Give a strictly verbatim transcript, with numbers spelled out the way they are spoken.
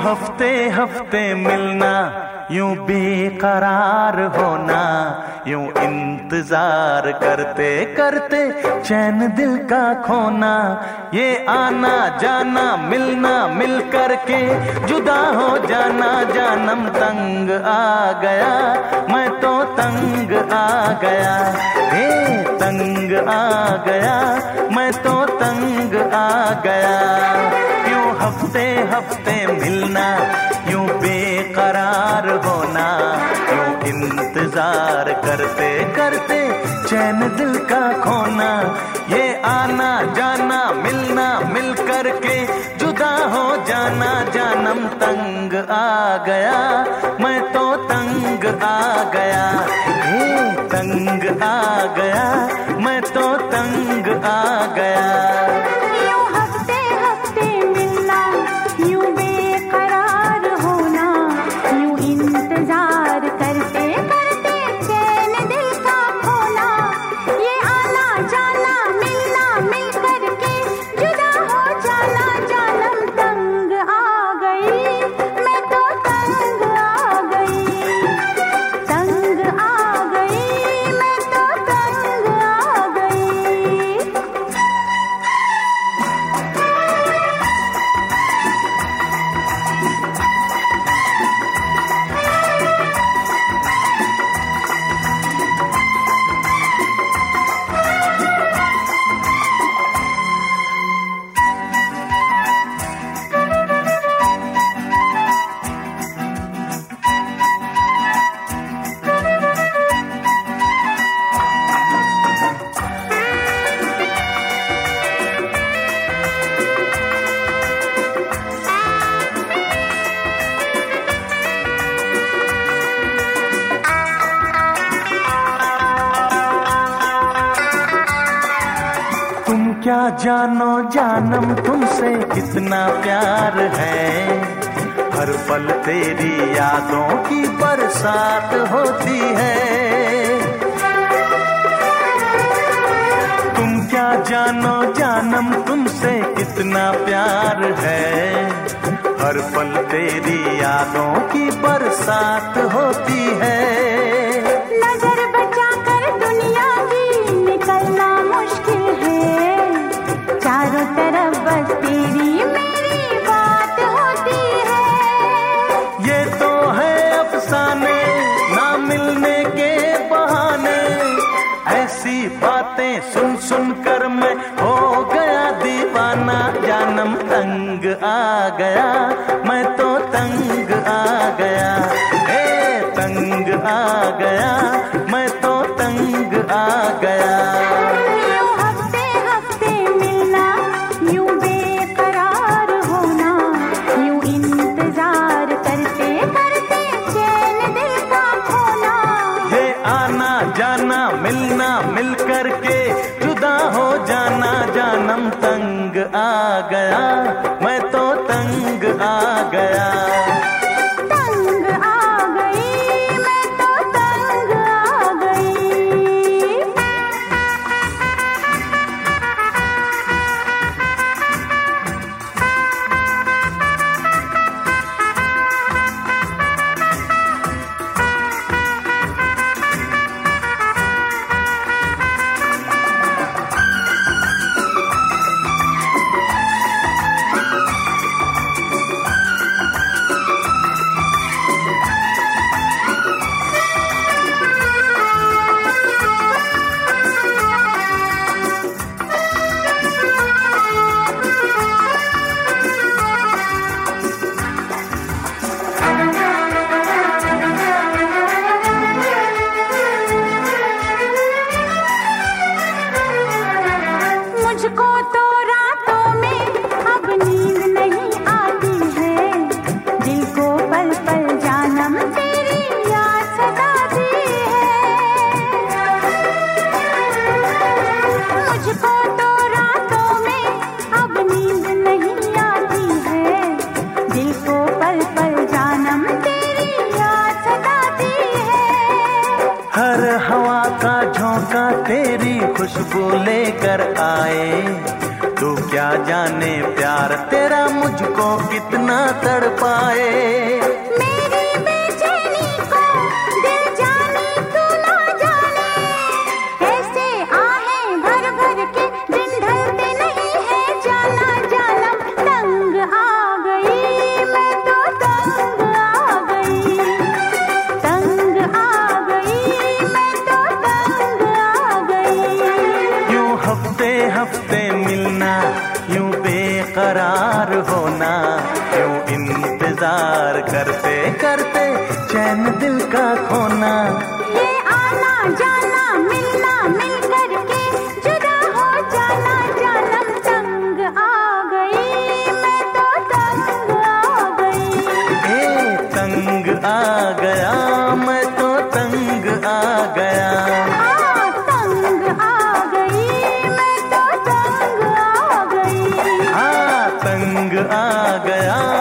हफ्ते हफ्ते मिलना, यूं बेकरार होना, यूं इंतजार करते करते चैन दिल का खोना, ये आना जाना मिलना मिल करके जुदा हो जाना, जानम तंग आ गया, मैं तो तंग आ गया, हे तंग आ गया, मैं तो तंग आ गया। यूं हफ्ते हफ्ते मिलना, यूं बेकरार होना, यूं इंतजार करते करते चैन दिल का खोना, ये आना जाना मिलना मिल करके जुदा हो जाना, जानम तंग आ गया, मैं तो तंग आ गया, हे तंग आ गया, मैं तो तंग आ गया। क्या जानो जानम तुमसे कितना प्यार है, हर पल तेरी यादों की बरसात होती है। तुम क्या जानो जानम तुमसे कितना प्यार है, हर पल तेरी यादों की बरसात होती है। नजर बचा कर दुनिया की निकलना मुश्किल है, चारों तरफ बस तेरी मेरी बात होती है। ये तो है अफसाने ना मिलने के बहाने, ऐसी बातें सुन सुन कर मैं हो गया दीवाना, जानम तंग आ गया, मैं तो तंग आ गया, ए तंग आ गया, मैं तो तंग आ गया। जाना मिलना मिल करके जुदा हो जाना, जानम तंग आ गया, मैं तो तंग आ गया। मुझको तो रातों में अब नींद नहीं आती है, दिल को पल पल जानम तेरी याद सताती है। मुझको तो रातों में अब नींद नहीं आती है, दिल को पल पल जानम तेरी याद सताती है। हर हवा का झोंका तेरी खुशबू लेकर आए, तू क्या जाने प्यार तेरा मुझको कितना तड़पाए। मेरी बेचैनी को दिल जाने तू ना जाने, ऐसे आहें भर भर के दिन ढलते नहीं है जाना जानम। तंग आ गई मैं तो तंग आ गई, तंग आ गई मैं तो तंग आ गई। यूं हफ्ते हफ्ते मिलना, यूं बेकरार होना, यूं इंतजार करते करते चैन दिल का खोना। ये आना जाना मिलना मिल करके जुदा हो जाना जानम। तंग आ गई मैं तो तंग आ गई। ए तंग आ गया मैं तो तंग आ गया। हाँ, तंग आ गई मैं तो तंग आ गई। हाँ तंग आ गया